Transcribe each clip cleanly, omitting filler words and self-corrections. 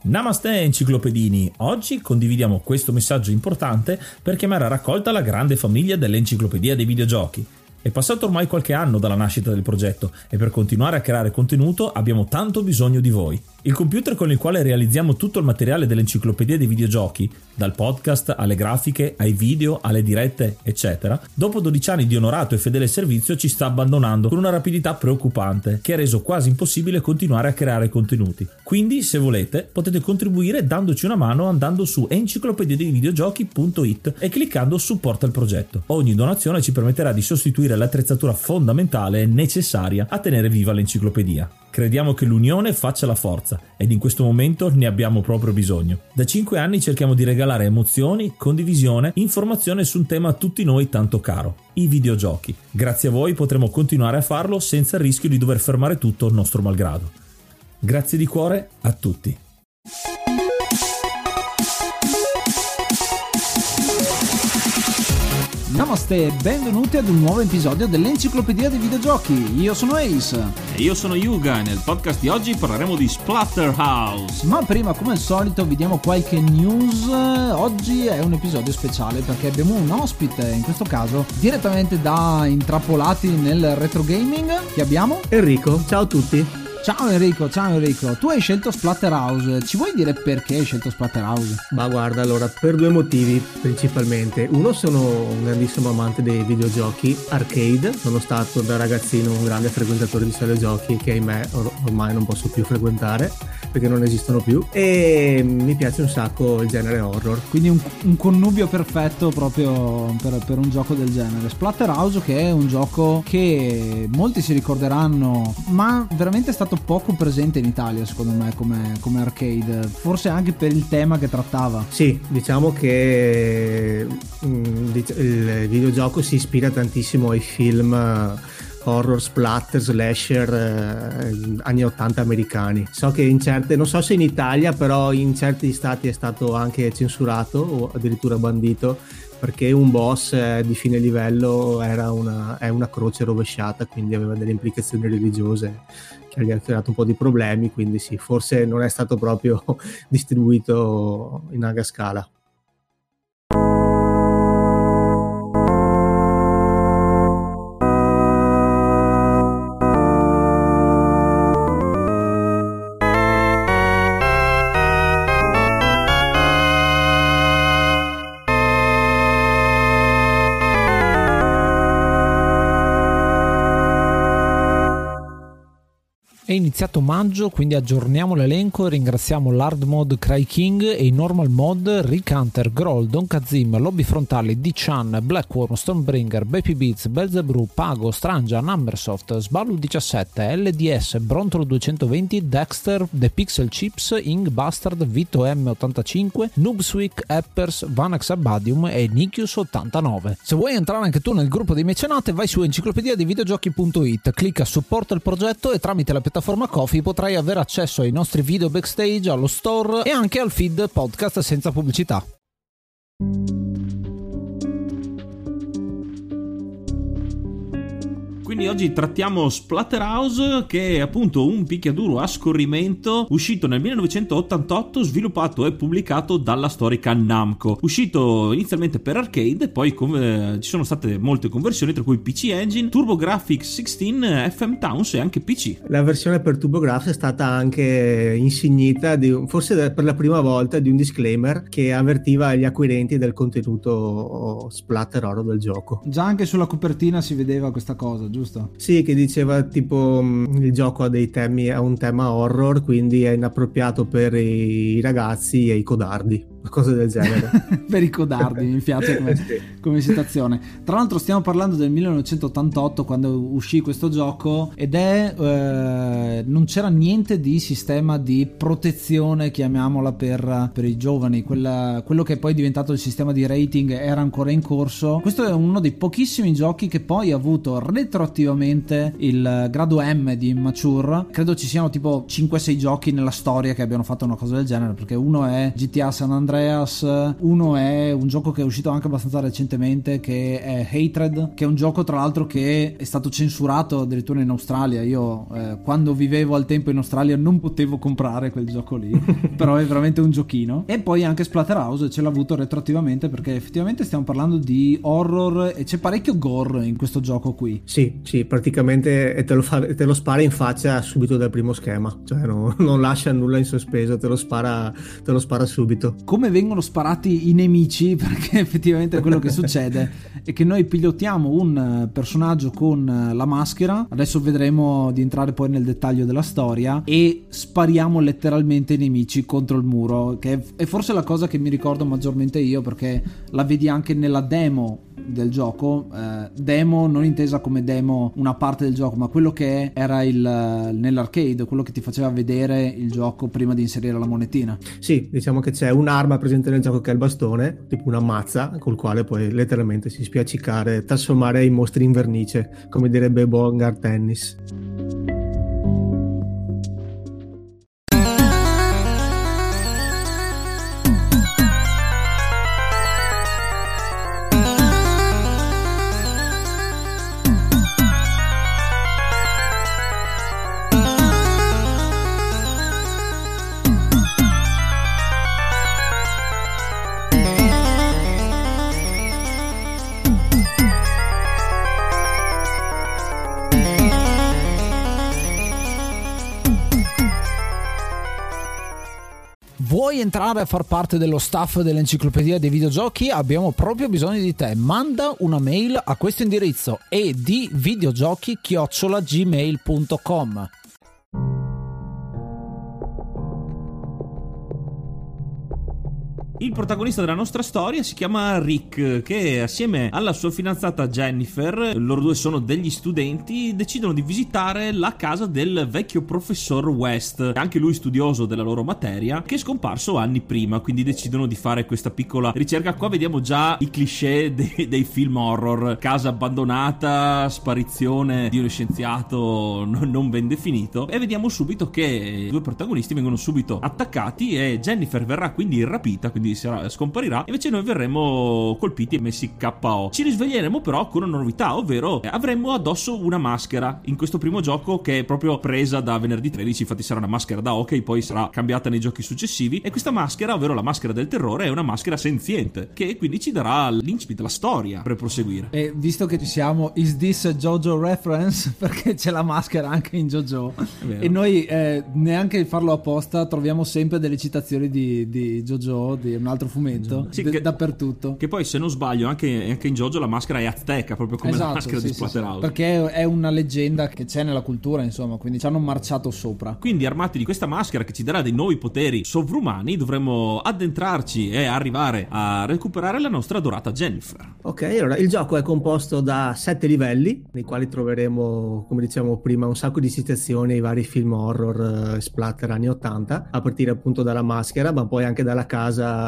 Namaste enciclopedini, oggi condividiamo questo messaggio importante per chiamare a raccolta la grande famiglia dell'Enciclopedia dei Videogiochi. È passato ormai qualche anno dalla nascita del progetto e per continuare a creare contenuto abbiamo tanto bisogno di voi. Il computer con il quale realizziamo tutto il materiale dell'Enciclopedia dei Videogiochi, dal podcast alle grafiche, ai video, alle dirette, eccetera, dopo 12 anni di onorato e fedele servizio ci sta abbandonando con una rapidità preoccupante che ha reso quasi impossibile continuare a creare contenuti. Quindi, se volete, potete contribuire dandoci una mano andando su enciclopediadeivideogiochi.it e cliccando supporta il progetto. Ogni donazione ci permetterà di sostituire l'attrezzatura fondamentale e necessaria a tenere viva l'enciclopedia. Crediamo che l'unione faccia la forza ed in questo momento ne abbiamo proprio bisogno. Da 5 anni cerchiamo di regalare emozioni, condivisione, informazione su un tema a tutti noi tanto caro, i videogiochi. Grazie a voi potremo continuare a farlo senza il rischio di dover fermare tutto nostro malgrado. Grazie di cuore a tutti. Namaste e benvenuti ad un nuovo episodio dell'Enciclopedia dei Videogiochi. Io sono Ace. E io sono Yuga e nel podcast di oggi parleremo di Splatterhouse. Ma prima, come al solito, vi diamo qualche news. Oggi è un episodio speciale perché abbiamo un ospite, in questo caso direttamente da Intrappolati nel retro gaming. Chi abbiamo? Enrico, ciao a tutti. Ciao Enrico, tu hai scelto Splatterhouse, ci vuoi dire perché hai scelto Splatterhouse? Ma guarda, allora, per due motivi principalmente. Uno, sono un grandissimo amante dei videogiochi arcade, sono stato da ragazzino un grande frequentatore di sale giochi che ahimè ormai non posso più frequentare perché non esistono più, e mi piace un sacco il genere horror. Quindi un connubio perfetto proprio per un gioco del genere. Splatterhouse, che è un gioco che molti si ricorderanno, ma veramente è stato poco presente in Italia secondo me come arcade, forse anche per il tema che trattava. Sì, diciamo che il videogioco si ispira tantissimo ai film horror, splatter, slasher anni 80 americani. So che in certe, non so se in Italia, però in certi stati è stato anche censurato o addirittura bandito perché un boss di fine livello è una croce rovesciata, quindi aveva delle implicazioni religiose che gli ha creato un po' di problemi, quindi sì, forse non è stato proprio distribuito in larga scala. È iniziato maggio, quindi aggiorniamo l'elenco e ringraziamo l'hard mod Cry King e i normal mod Rick Hunter, Groll, Don Kazim, Lobby Frontali, D-Chan, Blackworm, Stormbringer, Baby Beats, Belzebrew, Pago, Strangia, Numbersoft, Sballu 17, LDS, Brontolo 220, Dexter, The Pixel Chips, Ing Bastard, Vito M85, Noobswick, Eppers, Vanax Abadium e Nikius 89. Se vuoi entrare anche tu nel gruppo dei mecenate, vai su enciclopediadeivideogiochi.it, clicca supporta il progetto e tramite la piattaforma Ko-fi potrai avere accesso ai nostri video backstage, allo store e anche al feed podcast senza pubblicità. Quindi oggi trattiamo Splatterhouse, che è appunto un picchiaduro a scorrimento uscito nel 1988, sviluppato e pubblicato dalla storica Namco. Uscito inizialmente per arcade, poi ci sono state molte conversioni, tra cui PC Engine, TurboGrafx 16, FM Towns e anche PC. La versione per TurboGrafx è stata anche insignita forse per la prima volta di un disclaimer che avvertiva gli acquirenti del contenuto splatter horror del gioco. Già anche sulla copertina si vedeva questa cosa, giusto? Sì, che diceva tipo il gioco ha un tema horror, quindi è inappropriato per i ragazzi e i codardi, cose del genere. Per i codardi, mi piace come citazione. Tra l'altro stiamo parlando del 1988, quando uscì questo gioco, ed non c'era niente di sistema di protezione, chiamiamola, per i giovani. Quello che poi è diventato il sistema di rating era ancora in corso. Questo è uno dei pochissimi giochi che poi ha avuto retroattivamente il grado M di Immature. Credo ci siano tipo 5-6 giochi nella storia che abbiano fatto una cosa del genere, perché uno è GTA San Andreas, Andreas. Uno è un gioco che è uscito anche abbastanza recentemente, che è Hatred, che è un gioco tra l'altro che è stato censurato addirittura in Australia. Io quando vivevo al tempo in Australia non potevo comprare quel gioco lì però è veramente un giochino. E poi anche Splatterhouse ce l'ha avuto retroattivamente, perché effettivamente stiamo parlando di horror e c'è parecchio gore in questo gioco qui. Sì, praticamente te lo spara in faccia subito dal primo schema, cioè non lascia nulla in sospeso, te lo spara subito. Come vengono sparati i nemici, perché effettivamente quello che succede è che noi pilotiamo un personaggio con la maschera, adesso vedremo di entrare poi nel dettaglio della storia, e spariamo letteralmente i nemici contro il muro, che è forse la cosa che mi ricordo maggiormente io, perché la vedi anche nella demo del gioco, demo non intesa come demo una parte del gioco, ma quello che era nell'arcade, quello che ti faceva vedere il gioco prima di inserire la monetina. Sì, diciamo che c'è un'arma presente nel gioco che è il bastone, tipo una mazza col quale puoi letteralmente si spiaccicare, trasformare i mostri in vernice, come direbbe Bongar Tennis. Vuoi entrare a far parte dello staff dell'Enciclopedia dei Videogiochi? Abbiamo proprio bisogno di te. Manda una mail a questo indirizzo edvideogiochi@gmail.com. Il protagonista della nostra storia si chiama Rick, che assieme alla sua fidanzata Jennifer, loro due sono degli studenti, decidono di visitare la casa del vecchio professor West, anche lui studioso della loro materia, che è scomparso anni prima, quindi decidono di fare questa piccola ricerca. Qua vediamo già i cliché dei film horror: casa abbandonata, sparizione di uno scienziato non ben definito, e vediamo subito che i due protagonisti vengono subito attaccati e Jennifer verrà quindi rapita, quindi scomparirà, invece noi verremo colpiti e messi KO. Ci risveglieremo però con una novità, ovvero avremo addosso una maschera in questo primo gioco, che è proprio presa da venerdì 13, infatti sarà una maschera da hockey, poi sarà cambiata nei giochi successivi, e questa maschera, ovvero la maschera del terrore, è una maschera senziente, che quindi ci darà l'incipit, la storia per proseguire. E visto che ci siamo, is this a JoJo reference? Perché c'è la maschera anche in JoJo, e noi neanche farlo apposta troviamo sempre delle citazioni di JoJo, di un altro fumetto, sì, dappertutto. Che poi, se non sbaglio, anche in JoJo la maschera è azteca, proprio come la maschera di Splatterhouse. Perché è una leggenda che c'è nella cultura, insomma, quindi ci hanno marciato sopra. Quindi, armati di questa maschera che ci darà dei nuovi poteri sovrumani, dovremo addentrarci e arrivare a recuperare la nostra adorata Jennifer. Ok, allora il gioco è composto da 7 livelli, nei quali troveremo, come dicevamo prima, un sacco di citazioni ai vari film horror splatter anni 80, a partire appunto dalla maschera, ma poi anche dalla casa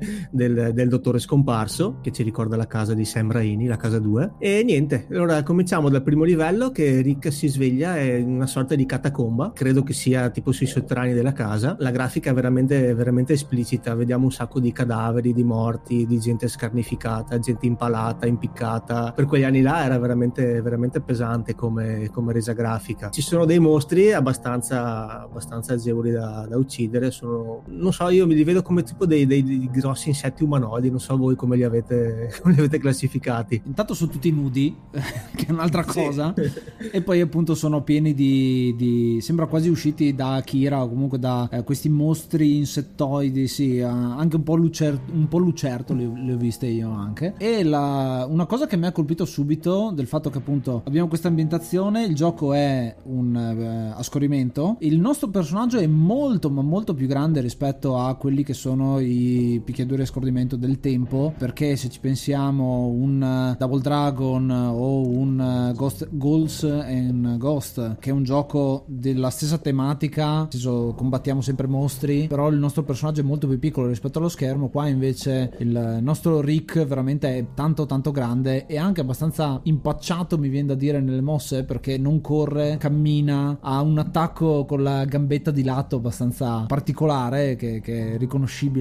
del dottore scomparso, che ci ricorda la casa di Sam Raimi, la casa 2. E niente, allora cominciamo dal primo livello, che Rick si sveglia in una sorta di catacomba, credo che sia tipo sui sotterranei della casa. La grafica è veramente esplicita, vediamo un sacco di cadaveri, di morti, di gente scarnificata, gente impalata, impiccata. Per quegli anni là era veramente pesante come resa grafica. Ci sono dei mostri abbastanza agevoli da uccidere, non so, io me li vedo come tipo dei grossi insetti umanoidi, non so voi come li avete classificati. Intanto sono tutti nudi, che è un'altra cosa, sì. E poi appunto sono pieni di sembra quasi usciti da Akira, o comunque da questi mostri insettoidi, sì, anche un po' lucerto le ho viste io anche. E una cosa che mi ha colpito subito del fatto che appunto abbiamo questa ambientazione, il gioco è a scorrimento, il nostro personaggio è molto ma molto più grande rispetto a quelli che sono i picchiaduri a scordimento del tempo, perché se ci pensiamo un Double Dragon o un Ghouls and Ghost, che è un gioco della stessa tematica, combattiamo sempre mostri, però il nostro personaggio è molto più piccolo rispetto allo schermo. Qua invece il nostro Rick veramente è tanto tanto grande e anche abbastanza impacciato, mi viene da dire, nelle mosse, perché non corre, cammina, ha un attacco con la gambetta di lato abbastanza particolare che è riconoscibile molto,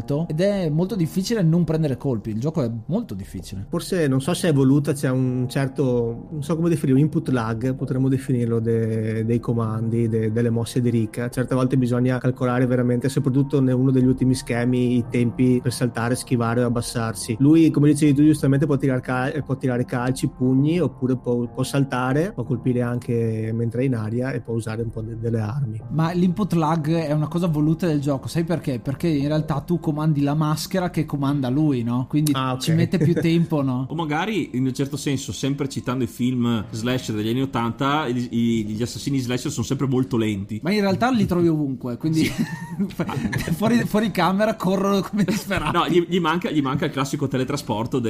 alto ed è molto difficile non prendere colpi. Il gioco è molto difficile. Forse non so se è voluta, c'è un certo, non so come definire, un input lag, potremmo definirlo, dei comandi, delle mosse di Rick. Certe volte bisogna calcolare veramente, soprattutto in uno degli ultimi schemi, i tempi per saltare, schivare o abbassarsi. Lui, come dicevi tu giustamente, può tirare calci, pugni, oppure può saltare, può colpire anche mentre è in aria e può usare un po' delle armi. Ma l'input lag è una cosa voluta del gioco, sai perché? Perché in realtà tu comandi la maschera che comanda lui, no? Quindi okay. Ci mette più tempo, no? O magari, in un certo senso, sempre citando i film slasher degli anni 80, gli assassini slasher sono sempre molto lenti. Ma in realtà li trovi ovunque, quindi fuori camera corrono come disperati. No, gli manca il classico teletrasporto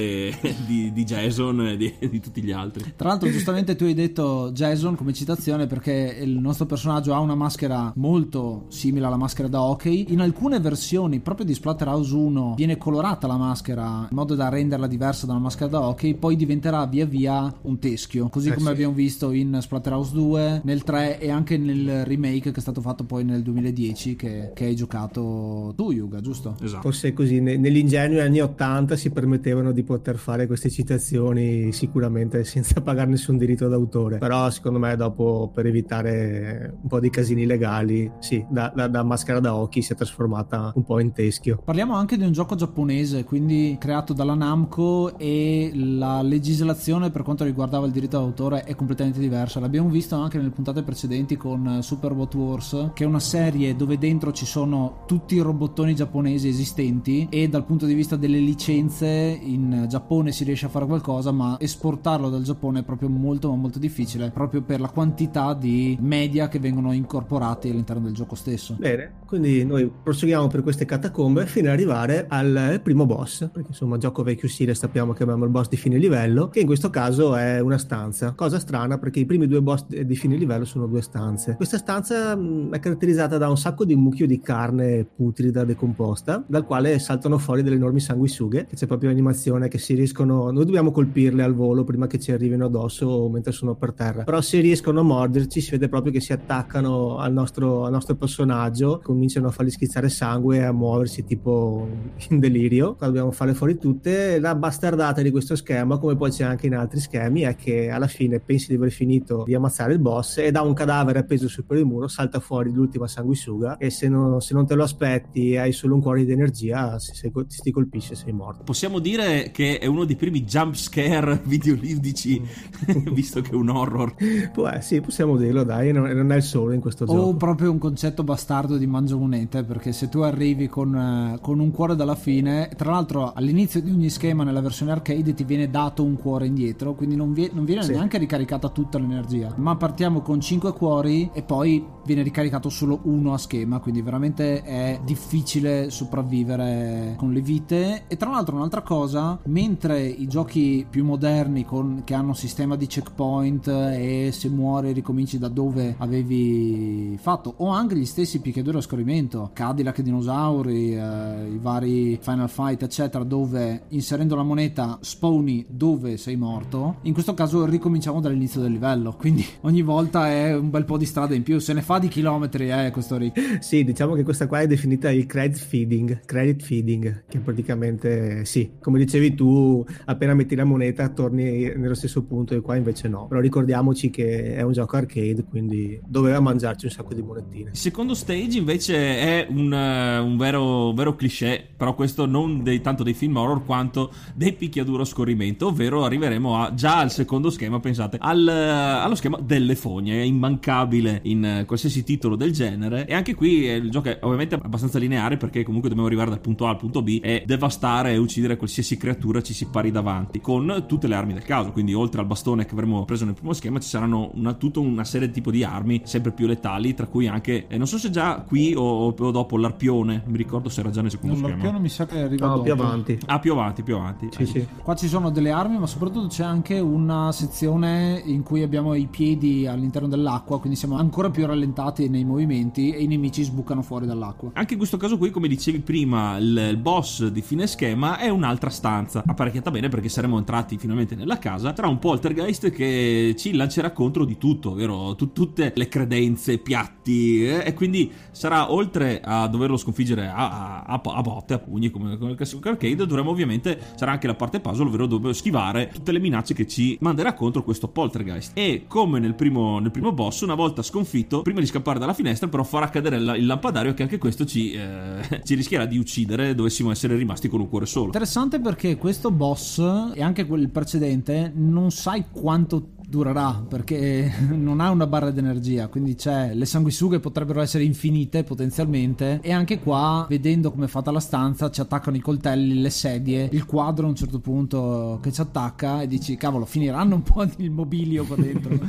di Jason e di tutti gli altri. Tra l'altro, giustamente tu hai detto Jason come citazione, perché il nostro personaggio ha una maschera molto simile alla maschera da hockey. In alcune versioni proprio di Splatterhouse 1 viene colorata la maschera in modo da renderla diversa da una maschera da hockey, poi diventerà via via un teschio, così come abbiamo visto in Splatterhouse 2, nel 3 e anche nel remake che è stato fatto poi nel 2010 che hai giocato tu, Yuga, giusto? Esatto. Forse così negli ingenui anni 80 si permettevano di poter fare queste citazioni sicuramente senza pagare nessun diritto d'autore, però secondo me dopo, per evitare un po' di casini legali, sì, da maschera da hockey si è trasformata un po' in teschio. Parliamo anche di un gioco giapponese, quindi creato dalla Namco, e la legislazione per quanto riguardava il diritto d'autore è completamente diversa. L'abbiamo visto anche nelle puntate precedenti con Super Robot Wars, che è una serie dove dentro ci sono tutti i robottoni giapponesi esistenti, e dal punto di vista delle licenze in Giappone si riesce a fare qualcosa, ma esportarlo dal Giappone è proprio molto molto difficile, proprio per la quantità di media che vengono incorporati all'interno del gioco stesso. Bene, quindi noi proseguiamo per queste catacombe fino ad arrivare al primo boss, perché insomma gioco vecchio stile, sappiamo che abbiamo il boss di fine livello, che in questo caso è una stanza. Cosa strana, perché i primi due boss di fine livello sono due stanze. Questa stanza è caratterizzata da un sacco di mucchio di carne putrida decomposta, dal quale saltano fuori delle enormi sanguisughe, che c'è proprio l'animazione che si riescono, noi dobbiamo colpirle al volo prima che ci arrivino addosso mentre sono per terra, però se riescono a morderci si vede proprio che si attaccano al nostro personaggio, cominciano a fargli schizzare sangue e a muoversi tipo in delirio. Qua dobbiamo farle fuori tutte. La bastardata di questo schema, come poi c'è anche in altri schemi, è che alla fine pensi di aver finito di ammazzare il boss e da un cadavere appeso su per il muro salta fuori l'ultima sanguisuga, e se non te lo aspetti e hai solo un cuore di energia, se ti colpisce sei morto. Possiamo dire che è uno dei primi jump scare videoludici visto che è un horror. Sì, possiamo dirlo, dai, non è il solo in questo gioco. O proprio un concetto bastardo di mangiamonete, perché se tu arrivi con un cuore dalla fine, tra l'altro all'inizio di ogni schema nella versione arcade ti viene dato un cuore indietro, quindi non viene neanche ricaricata tutta l'energia, ma partiamo con 5 cuori e poi viene ricaricato solo uno a schema, quindi veramente è difficile sopravvivere con le vite. E tra l'altro un'altra cosa, mentre i giochi più moderni che hanno sistema di checkpoint e se muori ricominci da dove avevi fatto, o anche gli stessi picchiaduro a scorrimento, Cadillac dinosauri, i vari Final Fight eccetera, dove inserendo la moneta spawni dove sei morto, in questo caso ricominciamo dall'inizio del livello, quindi ogni volta è un bel po' di strada in più, se ne fa di chilometri questo Rick. Sì, diciamo che questa qua è definita il credit feeding, che praticamente sì, come dicevi tu, appena metti la moneta torni nello stesso punto, e qua invece no. Però ricordiamoci che è un gioco arcade, quindi doveva mangiarci un sacco di monetine. Il secondo stage invece è un vero cliché, però questo non tanto dei film horror quanto dei picchiaduro a scorrimento, ovvero arriveremo già al secondo schema, pensate, allo schema delle fogne, è immancabile in qualsiasi titolo del genere, e anche qui il gioco è ovviamente abbastanza lineare, perché comunque dobbiamo arrivare dal punto A al punto B e devastare e uccidere qualsiasi creatura ci si pari davanti, con tutte le armi del caso, quindi oltre al bastone che avremo preso nel primo schema ci saranno tutta una serie di tipo di armi sempre più letali, tra cui anche non so se già qui o dopo l'arpione, mi ricordo se era già nel secondo schema. L'arpione mi sa che arriva dopo. Più avanti. Più avanti. Sì. Qua ci sono delle armi, ma soprattutto c'è anche una sezione in cui abbiamo i piedi all'interno dell'acqua, quindi siamo ancora più rallentati nei movimenti e i nemici sbucano fuori dall'acqua. Anche in questo caso qui, come dicevi prima, il boss di fine schema è un'altra stanza apparecchiata bene, perché saremo entrati finalmente nella casa tra un poltergeist che ci lancerà contro di tutto, ovvero tutte le credenze, piatti, e quindi sarà, oltre a doverlo sconfiggere a a botte, a pugni, come il classico arcade. Dovremo ovviamente, sarà anche la parte puzzle, ovvero dove schivare tutte le minacce che ci manderà contro questo poltergeist. E come nel primo boss, una volta sconfitto, prima di scappare dalla finestra però farà cadere il lampadario, che anche questo ci rischierà di uccidere dovessimo essere rimasti con un cuore solo. Interessante, perché questo boss e anche quel precedente non sai quanto durerà, perché non ha una barra d'energia, quindi le sanguisughe potrebbero essere infinite potenzialmente, e anche qua, vedendo come è fatta la stanza, ci attaccano i coltelli, le sedie, il quadro a un certo punto che ci attacca, e dici cavolo, finiranno un po' di mobilio qua dentro.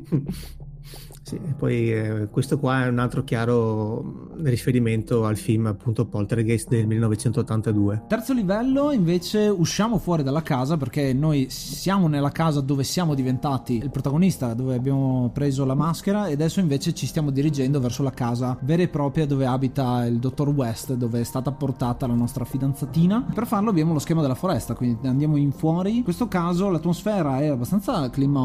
Sì, e poi questo qua è un altro chiaro riferimento al film appunto Poltergeist del 1982. Terzo livello invece usciamo fuori dalla casa, perché noi siamo nella casa dove siamo diventati il protagonista, dove abbiamo preso la maschera, e adesso invece ci stiamo dirigendo verso la casa vera e propria dove abita il dottor West, dove è stata portata la nostra fidanzatina. Per farlo abbiamo lo schema della foresta, quindi andiamo in fuori. In questo caso l'atmosfera è abbastanza clima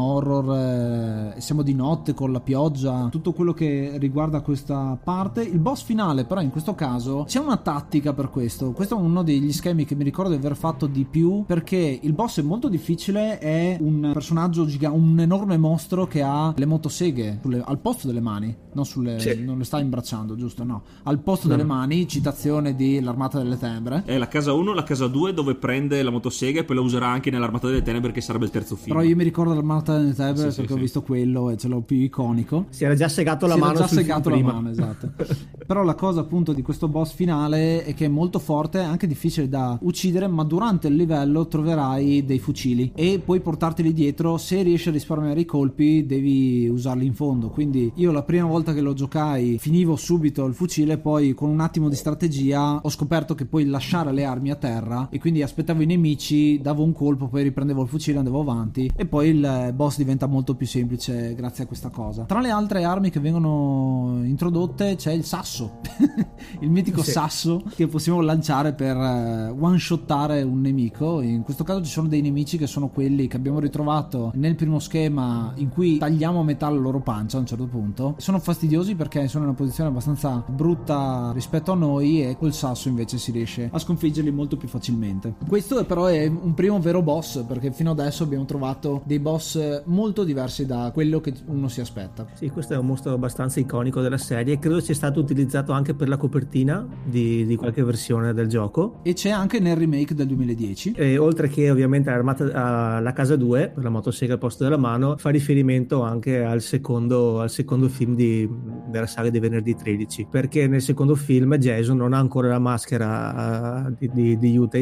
horror, siamo di notte con la pioggia, tutto quello che riguarda questa parte. Il boss finale però in questo caso c'è una tattica per questo è uno degli schemi che mi ricordo di aver fatto di più, perché il boss è molto difficile, è un personaggio un enorme mostro che ha le motoseghe al posto delle mani, non le sta imbracciando, giusto? No, al posto delle mani, citazione di l'Armata delle Tenebre. È la casa 1, la casa 2 dove prende la motosega, e poi la userà anche nell'Armata delle Tenebre, che sarebbe il terzo film. Però io mi ricordo l'Armata delle Tenebre perché ho visto quello e ce l'ho più iconico. Si era già segato la mano sul film prima. Esatto. Però la cosa appunto di questo boss finale è che è molto forte, anche difficile da uccidere, ma durante il livello troverai dei fucili e puoi portarteli dietro. Se riesci a risparmiare i colpi devi usarli in fondo, quindi io la prima volta che lo giocai finivo subito il fucile, poi con un attimo di strategia ho scoperto che puoi lasciare le armi a terra, e quindi aspettavo i nemici, davo un colpo, poi riprendevo il fucile, andavo avanti, e poi il boss diventa molto più semplice grazie a questa cosa. Tra le altre armi che vengono introdotte c'è il sasso il mitico sasso che possiamo lanciare per one shottare un nemico. In questo caso ci sono dei nemici che sono quelli che abbiamo ritrovato nel primo schema, in cui tagliamo a metà la loro pancia a un certo punto. Sono fastidiosi perché sono in una posizione abbastanza brutta rispetto a noi, e col sasso invece si riesce a sconfiggerli molto più facilmente. Questo però è un primo vero boss, perché fino adesso abbiamo trovato dei boss molto diversi da quello che uno si aspetta. Sì, questo è un mostro abbastanza iconico della serie, credo sia stato utilizzato anche per la copertina di qualche versione del gioco, e c'è anche nel remake del 2010. E oltre che ovviamente alla casa 2 per la motosega al posto della mano, fa riferimento anche al secondo film della saga di Venerdì 13, perché nel secondo film Jason non ha ancora la maschera di Utah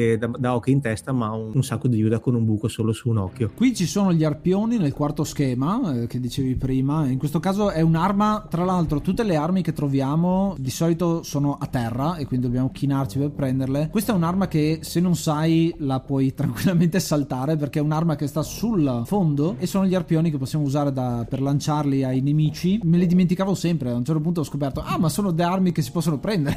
da occhi in testa, ma un sacco di Juda con un buco solo su un occhio. Qui ci sono gli arpioni nel quarto schema che dicevi prima. In questo caso è un'arma, tra l'altro tutte le armi che troviamo di solito sono a terra e quindi dobbiamo chinarci per prenderle. Questa è un'arma che se non sai la puoi tranquillamente saltare, perché è un'arma che sta sul fondo e sono gli arpioni che possiamo usare per lanciarli ai nemici. Me li dimenticavo sempre, a un certo punto ho scoperto ma sono le armi che si possono prendere.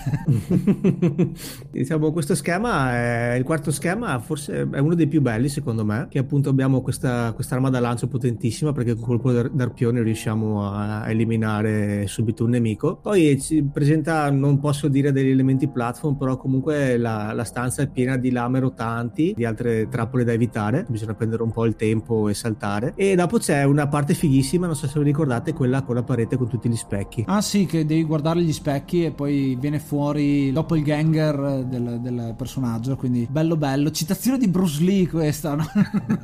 Diciamo, questo schema è il quarto schema, forse è uno dei più belli secondo me, che appunto abbiamo quest'arma da lancio potentissima, perché con colpo d'arpione riusciamo a eliminare subito un nemico. Poi ci presenta, non posso dire degli elementi platform, però comunque la stanza è piena di lame rotanti, di altre trappole da evitare, bisogna prendere un po' il tempo e saltare. E dopo c'è una parte fighissima, non so se vi ricordate, quella con la parete con tutti gli specchi. Ah sì, che devi guardare gli specchi e poi viene fuori dopo il ganger del personaggio, quindi bello, citazione di Bruce Lee questa, no?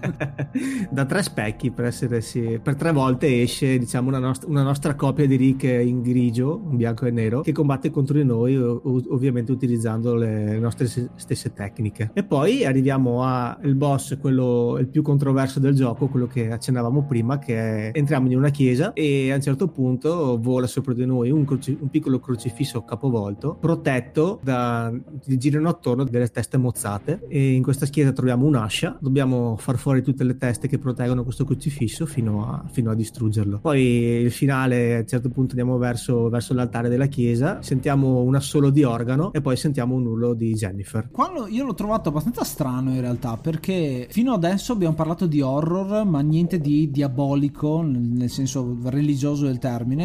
Da 3 specchi per 3 volte esce, diciamo, una nostra copia di Rick in grigio, in bianco e nero, che combatte contro di noi, ovviamente utilizzando le nostre stesse tecniche. E poi arriviamo al boss, quello il più controverso del gioco, quello che accennavamo prima, che è: entriamo in una chiesa e a un certo punto vola sopra di noi un piccolo crocifisso capovolto, protetto gli girano attorno delle teste mozzate, e in questa chiesa troviamo un'ascia, dobbiamo far fuori tutte le teste che proteggono questo crocifisso fino a distruggerlo. Poi il finale, a un certo punto andiamo verso l'altare della chiesa, sentiamo un assolo di organo e poi sentiamo un urlo di Jennifer. Quello io l'ho trovato abbastanza strano in realtà, perché fino adesso abbiamo parlato di horror ma niente di diabolico nel senso religioso del termine, eppure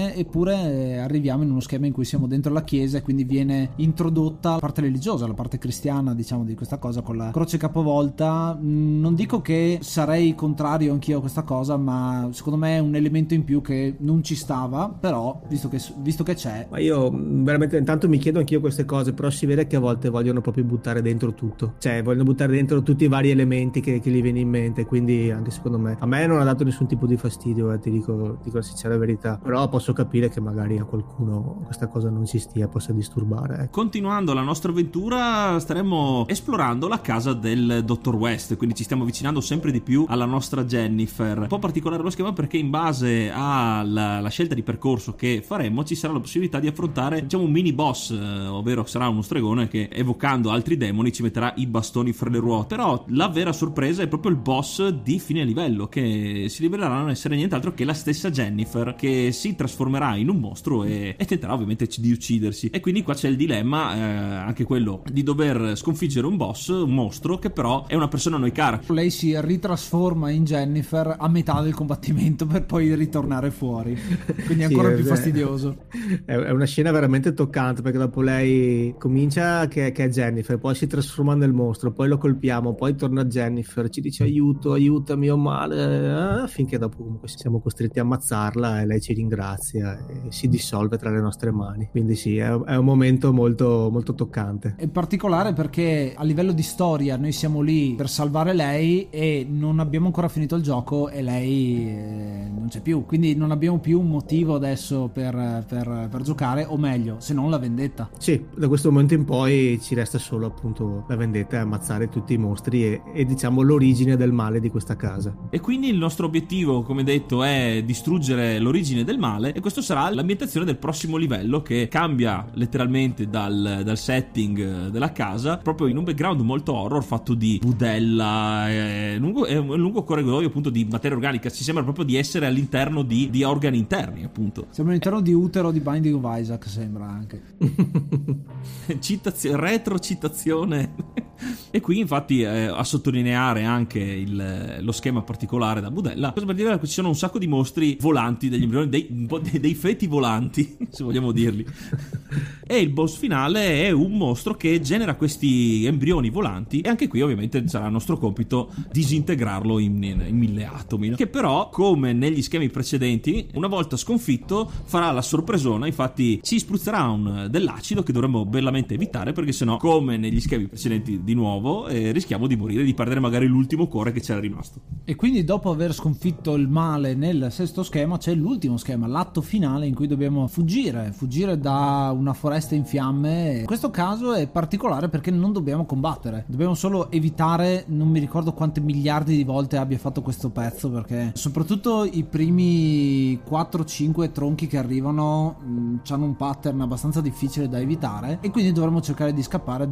oppure arriviamo in uno schema in cui siamo dentro la chiesa e quindi viene introdotta la parte religiosa, la parte cristiana, diciamo, di questa cosa con la croce capovolta. Non dico che sarei contrario anch'io a questa cosa, ma secondo me è un elemento in più che non ci stava, però visto che c'è. Ma io veramente intanto mi chiedo anch'io queste cose, però si vede che a volte vogliono proprio buttare dentro tutto, cioè vogliono buttare dentro tutti i vari elementi che gli viene in mente, quindi anche secondo me, a me non ha dato nessun tipo di fastidio, ti dico la sincera verità, però posso capire che magari a qualcuno questa cosa non ci stia, possa disturbare. Continuando la nostra avventura staremo esplorando la casa del Dr. West, quindi ci stiamo avvicinando sempre di più alla nostra Jennifer. Un po' particolare lo schema perché in base alla scelta di percorso che faremo ci sarà la possibilità di affrontare, diciamo, un mini boss, ovvero sarà uno stregone che, evocando altri demoni, ci metterà i bastoni fra le ruote. Però la vera sorpresa è proprio il boss di fine livello, che si rivelerà non essere nient'altro che la stessa Jennifer, che si trasformerà in un mostro e tenterà ovviamente di uccidersi. E quindi qua c'è il dilemma, anche quello di dover sconfiggere un boss, un mostro che però è una persona a noi cara. Lei si ritrasforma in Jennifer a metà del combattimento per poi ritornare fuori, quindi è ancora più fastidioso. È una scena veramente toccante, perché dopo lei comincia che è Jennifer, poi si trasforma nel mostro, poi lo colpiamo, poi torna Jennifer, ci dice aiutami, ho male, finché dopo comunque siamo costretti a ammazzarla e lei ci ringrazia e si dissolve tra le nostre mani. Quindi sì, è un momento molto, molto toccante. In particolare perché a livello di storia noi siamo lì per salvare lei e non abbiamo ancora finito il gioco e lei non c'è più, quindi non abbiamo più un motivo adesso per giocare, o meglio, se non la vendetta. Sì, da questo momento in poi ci resta solo appunto la vendetta e ammazzare tutti i mostri e diciamo l'origine del male di questa casa. E quindi il nostro obiettivo, come detto, è distruggere l'origine del male, e questo sarà l'ambientazione del prossimo livello, che cambia letteralmente dal setting della casa, proprio in un background molto horror fatto di budella, è un lungo corridoio appunto di materia organica. Ci sembra proprio di essere all'interno di organi interni, appunto. Siamo all'interno di utero di Binding of Isaac, sembra anche. Retrocitazione. E qui infatti a sottolineare anche lo schema particolare da budella, cosa per dire che ci sono un sacco di mostri volanti, degli embrioni, dei feti volanti, se vogliamo dirli. E il boss finale è un mostro che genera questi embrioni volanti, e anche qui ovviamente sarà il nostro compito disintegrarlo in 1000 atomi, che però, come negli schemi precedenti, una volta sconfitto farà la sorpresona. Infatti ci spruzzerà dell'acido che dovremmo bellamente evitare, perché sennò, come negli schemi precedenti di nuovo, rischiamo di morire, di perdere magari l'ultimo cuore che c'era rimasto. E quindi dopo aver sconfitto il male nel sesto schema c'è l'ultimo schema, l'atto finale, in cui dobbiamo fuggire da una foresta in fiamme. In questo caso è particolare perché non dobbiamo combattere, dobbiamo solo evitare. Non mi ricordo quante miliardi di volte abbia fatto questo pezzo, perché soprattutto i primi 4-5 tronchi che arrivano hanno un pattern abbastanza difficile da evitare, e quindi dovremo cercare di scappare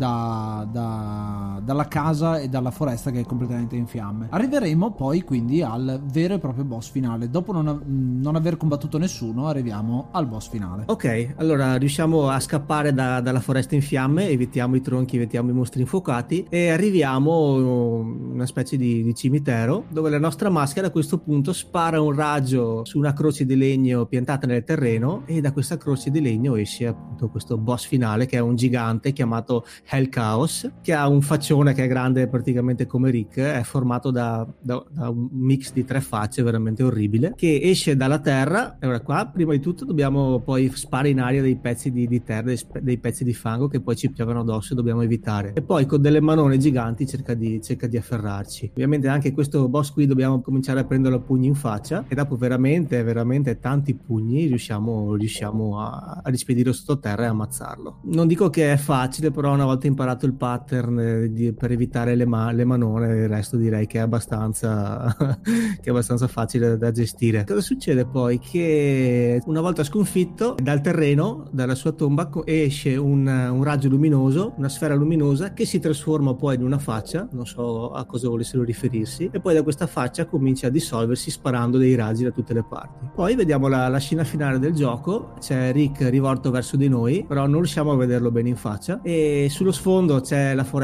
dalla casa e dalla foresta che è completamente in fiamme. Arriveremo poi quindi al vero e proprio boss finale. Dopo non aver combattuto nessuno, arriviamo al boss finale. Ok, allora riusciamo a scappare dalla foresta in fiamme, evitiamo i tronchi, evitiamo i mostri infuocati e arriviamo in una specie di cimitero, dove la nostra maschera a questo punto spara un raggio su una croce di legno piantata nel terreno, e da questa croce di legno esce appunto questo boss finale, che è un gigante chiamato Hell Chaos, che ha un faccione che è grande praticamente come Rick, è formato da un mix di 3 facce veramente orribile, che esce dalla terra. E ora qua prima di tutto dobbiamo poi sparare in aria dei pezzi di terra, dei pezzi di fango che poi ci piovono addosso e dobbiamo evitare, e poi con delle manone giganti cerca di afferrarci. Ovviamente anche questo boss qui dobbiamo cominciare a prenderlo a pugni in faccia, e dopo veramente tanti pugni riusciamo a rispedire sottoterra e ammazzarlo. Non dico che è facile, però una volta imparato il pattern per evitare le manone, il resto direi che è abbastanza facile da gestire. Cosa succede poi? Che una volta sconfitto, dal terreno, dalla sua tomba, esce un raggio luminoso, una sfera luminosa che si trasforma poi in una faccia, non so a cosa volessero riferirsi, e poi da questa faccia comincia a dissolversi sparando dei raggi da tutte le parti. Poi vediamo la scena finale del gioco, c'è Rick rivolto verso di noi, però non riusciamo a vederlo bene in faccia, e sullo sfondo c'è la foresta infuocata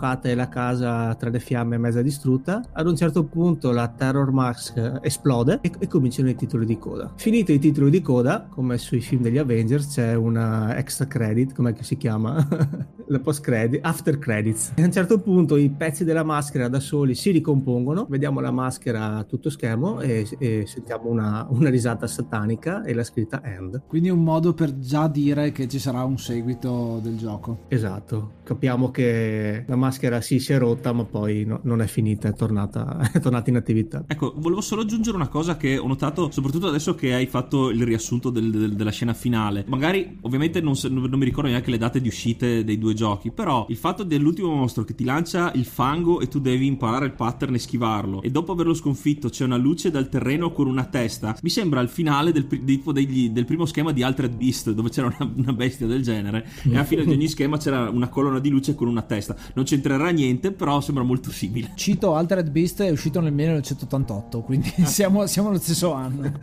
soffocata e la casa tra le fiamme mezza distrutta. Ad un certo punto la Terror Mask esplode e cominciano i titoli di coda. Finito i titoli di coda, come sui film degli Avengers, c'è una extra credit, com'è che si chiama? La post credit, after credits. E a un certo punto i pezzi della maschera da soli si ricompongono, vediamo la maschera a tutto schermo e sentiamo una risata satanica e la scritta end. Quindi un modo per già dire che ci sarà un seguito del gioco. Esatto, capiamo che la maschera si è rotta, ma poi non è finita, è tornata in attività. Ecco, volevo solo aggiungere una cosa che ho notato, soprattutto adesso che hai fatto il riassunto della scena finale. Magari, ovviamente non mi ricordo neanche le date di uscite dei due giochi, però il fatto dell'ultimo mostro che ti lancia il fango e tu devi imparare il pattern e schivarlo, e dopo averlo sconfitto c'è una luce dal terreno con una testa, mi sembra il finale del primo schema di Altered Beast, dove c'era una bestia del genere e alla fine di ogni schema c'era una colonna di luce con una testa. Non c'entrerà niente, però sembra molto simile. Cito Altered Beast, è uscito nel 1988, quindi siamo allo stesso anno.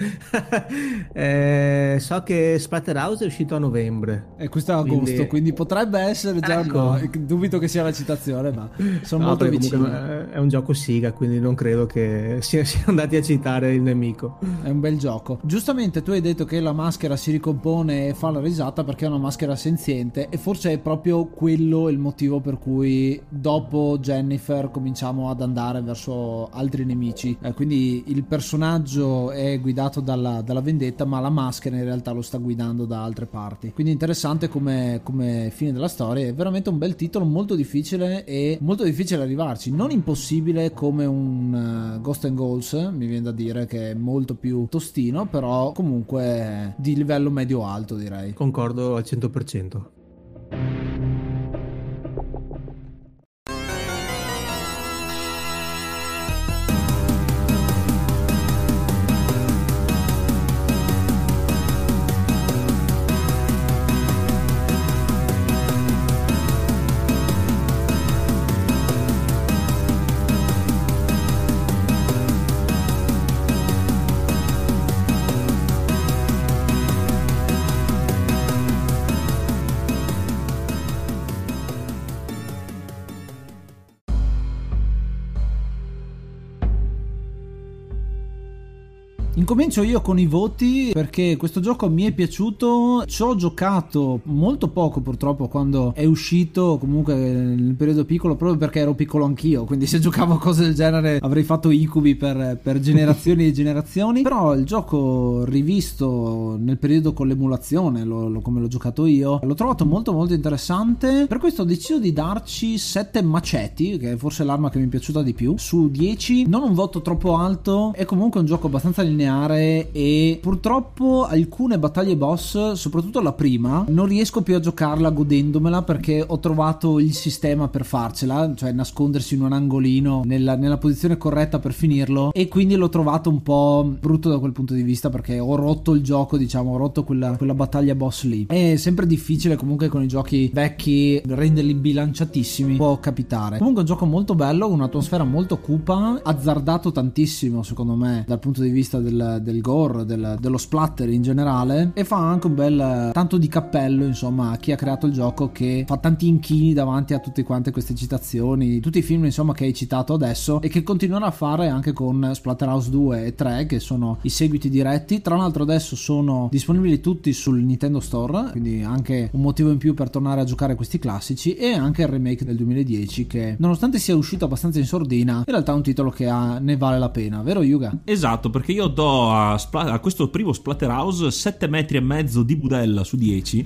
So che Splatterhouse è uscito a novembre e questo è agosto, quindi potrebbe essere già no, dubito che sia la citazione, ma sono molto vicino. È un gioco Siga, quindi non credo che siano andati a citare il nemico. È un bel gioco. Giustamente tu hai detto che la maschera si ricompone e fa la risata perché è una maschera senziente, e forse è proprio quello il motivo per cui dopo Jennifer cominciamo ad andare verso altri nemici, quindi il personaggio è guidato dalla vendetta, ma la maschera in realtà lo sta guidando da altre parti. Quindi interessante come fine della storia. È veramente un bel titolo, molto difficile arrivarci, non impossibile come un Ghost and Goals, mi viene da dire, che è molto più tostino, però comunque di livello medio-alto, direi. Concordo al 100%. Incomincio io con i voti, perché questo gioco mi è piaciuto. Ci ho giocato molto poco purtroppo quando è uscito, comunque nel periodo piccolo, proprio perché ero piccolo anch'io, quindi se giocavo a cose del genere avrei fatto incubi per generazioni e generazioni. Però il gioco rivisto nel periodo con l'emulazione, come l'ho giocato io, l'ho trovato molto molto interessante. Per questo ho deciso di darci 7 maceti, che è forse l'arma che mi è piaciuta di più, su 10. Non un voto troppo alto, è comunque un gioco abbastanza lineare, e purtroppo alcune battaglie boss, soprattutto la prima, non riesco più a giocarla godendomela, perché ho trovato il sistema per farcela, cioè nascondersi in un angolino nella posizione corretta per finirlo, e quindi l'ho trovato un po' brutto da quel punto di vista, perché ho rotto il gioco, diciamo, ho rotto quella battaglia boss lì. È sempre difficile comunque con i giochi vecchi renderli bilanciatissimi, può capitare. Comunque è un gioco molto bello, un'atmosfera molto cupa, azzardato tantissimo secondo me dal punto di vista del gore, dello splatter in generale, e fa anche un bel tanto di cappello, insomma, a chi ha creato il gioco, che fa tanti inchini davanti a tutte quante queste citazioni, tutti i film insomma che hai citato adesso, e che continuerà a fare anche con Splatterhouse 2 e 3, che sono i seguiti diretti. Tra l'altro adesso sono disponibili tutti sul Nintendo Store, quindi anche un motivo in più per tornare a giocare questi classici, e anche il remake del 2010, che nonostante sia uscito abbastanza in sordina, in realtà è un titolo che ne vale la pena, vero Yuga? Esatto, perché io do a questo primo Splatterhouse 7,5 metri di budella su 10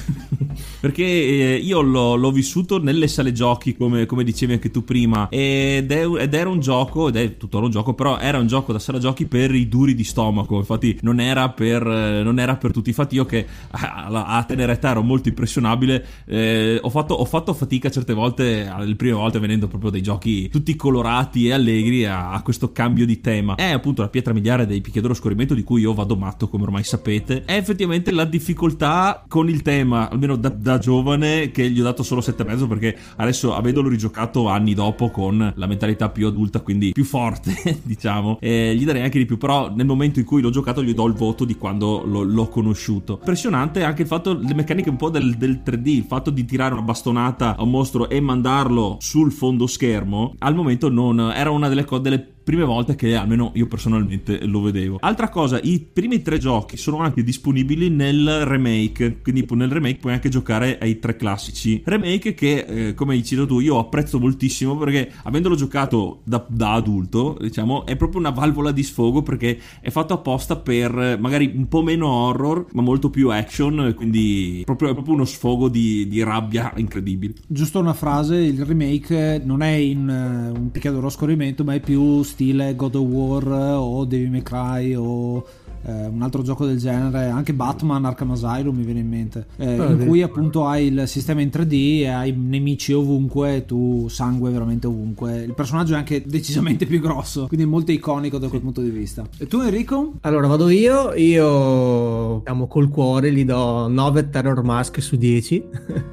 perché io l'ho vissuto nelle sale giochi, come dicevi anche tu prima, ed era un gioco, ed è tuttora un gioco, però era un gioco da sala giochi per i duri di stomaco. Infatti non era per tutti. Infatti io, che a tenera età ero molto impressionabile, ho fatto fatica certe volte, le prime volte, venendo proprio dai giochi tutti colorati e allegri, a questo cambio di tema. È appunto la pietra miliare dei picchiaduro a scorrimento di cui io vado matto, come ormai sapete, è effettivamente la difficoltà con il tema, almeno da giovane, che gli ho dato solo 7,5, perché adesso, avendolo rigiocato anni dopo con la mentalità più adulta, quindi più forte diciamo, gli darei anche di più, però nel momento in cui l'ho giocato gli do il voto di quando l'ho conosciuto. Impressionante anche il fatto, le meccaniche un po' del 3D, il fatto di tirare una bastonata a un mostro e mandarlo sul fondo schermo, al momento non era una delle prime volte che almeno io personalmente lo vedevo. Altra cosa, i primi 3 giochi sono anche disponibili nel remake, quindi nel remake puoi anche giocare ai 3 classici. Remake che, come hai citato tu, io apprezzo moltissimo, perché avendolo giocato da adulto, diciamo, è proprio una valvola di sfogo, perché è fatto apposta per magari un po' meno horror ma molto più action, quindi è proprio uno sfogo di rabbia incredibile. Giusto una frase, il remake non è in un picchiaduro a scorrimento, ma è più stile God of War o Devil May Cry o un altro gioco del genere, anche Batman Arkham Asylum mi viene in mente, in cui appunto hai il sistema in 3D e hai nemici ovunque, tu sangue veramente ovunque, il personaggio è anche decisamente più grosso, quindi è molto iconico da quel punto di vista. E tu Enrico? Allora vado io diciamo col cuore gli do 9 Terror Mask su 10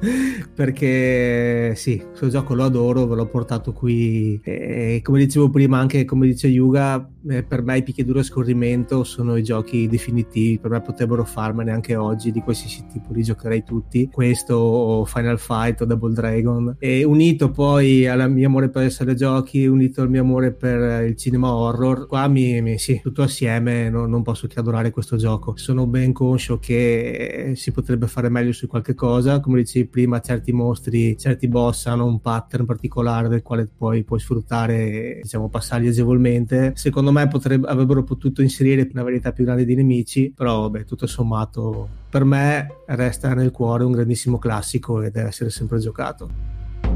perché sì, questo gioco lo adoro, ve l'ho portato qui e come dicevo prima, anche come dice Yuga, per me i picchiaduro a scorrimento sono i giochi definitivi, per me potrebbero farmene anche oggi di qualsiasi tipo, li giocherei tutti, questo o Final Fight o Double Dragon, e unito poi al mio amore per le sale giochi, unito al mio amore per il cinema horror, qua sì, tutto assieme non posso che adorare questo gioco. Sono ben conscio che si potrebbe fare meglio su qualche cosa, come dicevi prima, certi mostri, certi boss hanno un pattern particolare del quale poi puoi sfruttare, diciamo, passarli agevolmente. Secondo me avrebbero potuto inserire una varietà più grande di nemici, però vabbè, tutto sommato per me resta nel cuore un grandissimo classico e deve essere sempre giocato.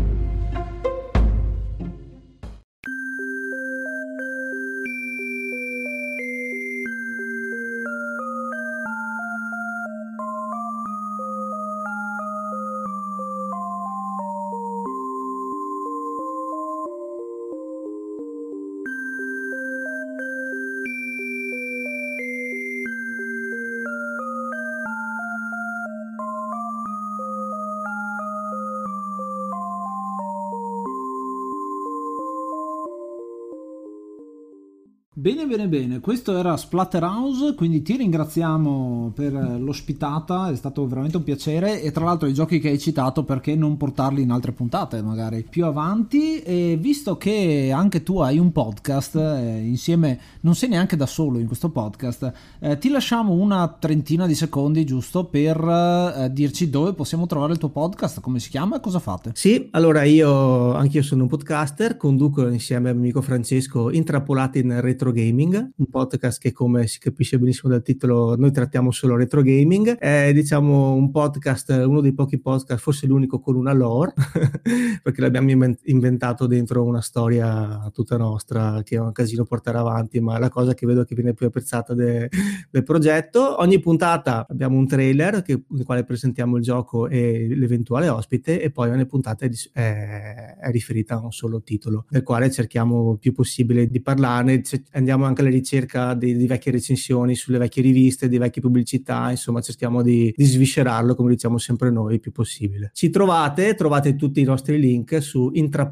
Bene, questo era Splatterhouse, quindi ti ringraziamo per l'ospitata, è stato veramente un piacere, e tra l'altro i giochi che hai citato perché non portarli in altre puntate magari più avanti, e visto che anche tu hai un podcast insieme, non sei neanche da solo in questo podcast, ti lasciamo una trentina di secondi giusto per dirci dove possiamo trovare il tuo podcast, come si chiama e cosa fate. Sì, allora anch'io sono un podcaster, conduco insieme al mio amico Francesco Intrappolati in Retro Gaming, un podcast che, come si capisce benissimo dal titolo, noi trattiamo solo retro gaming. È, diciamo, un podcast, uno dei pochi podcast, forse l'unico con una lore perché l'abbiamo inventato dentro una storia tutta nostra che è un casino portare avanti, ma è la cosa che vedo che viene più apprezzata del progetto. Ogni puntata abbiamo un trailer nel quale presentiamo il gioco e l'eventuale ospite, e poi ogni puntata è riferita a un solo titolo, del quale cerchiamo il più possibile di parlarne. Andiamo anche alla ricerca di vecchie recensioni sulle vecchie riviste, di vecchie pubblicità, insomma cerchiamo di sviscerarlo, come diciamo sempre noi, il più possibile. Ci trovate tutti i nostri link su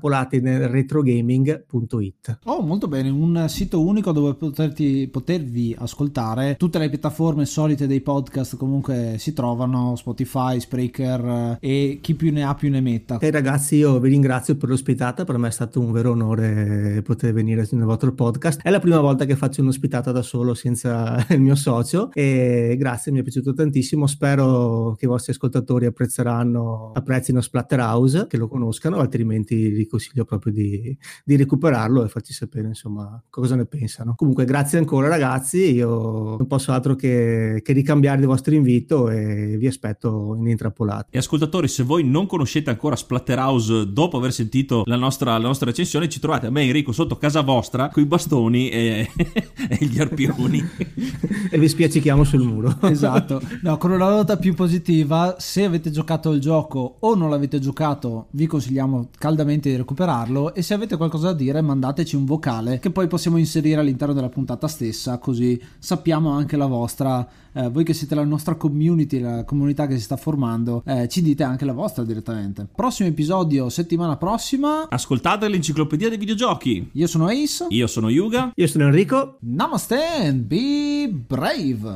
intrappolatineretrogaming.it. Oh, molto bene, un sito unico dove potervi ascoltare. Tutte le piattaforme solite dei podcast comunque si trovano, Spotify, Spreaker e chi più ne ha più ne metta. E ragazzi, io vi ringrazio per l'ospitata, per me è stato un vero onore poter venire nel vostro podcast. È la prima volta che faccio un'ospitata da solo senza il mio socio, e grazie, mi è piaciuto tantissimo. Spero che i vostri ascoltatori apprezzino Splatterhouse, che lo conoscano, altrimenti vi consiglio proprio di recuperarlo e farci sapere insomma cosa ne pensano. Comunque grazie ancora ragazzi, io non posso altro che ricambiare il vostro invito e vi aspetto in Intrappolati. E ascoltatori, se voi non conoscete ancora Splatterhouse dopo aver sentito la nostra recensione, ci trovate a me e Enrico sotto casa vostra coi bastoni e e gli arpioni. E vi spiaccichiamo sul muro. Esatto. No, con una nota più positiva, se avete giocato il gioco o non l'avete giocato, vi consigliamo caldamente di recuperarlo, e se avete qualcosa da dire mandateci un vocale che poi possiamo inserire all'interno della puntata stessa, così sappiamo anche la vostra. Voi che siete la nostra community, la comunità che si sta formando, ci dite anche la vostra direttamente. Prossimo episodio settimana prossima. Ascoltate l'enciclopedia dei videogiochi. Io sono Ace. Io sono Yuga. Io sono Enrico. Namaste and be brave.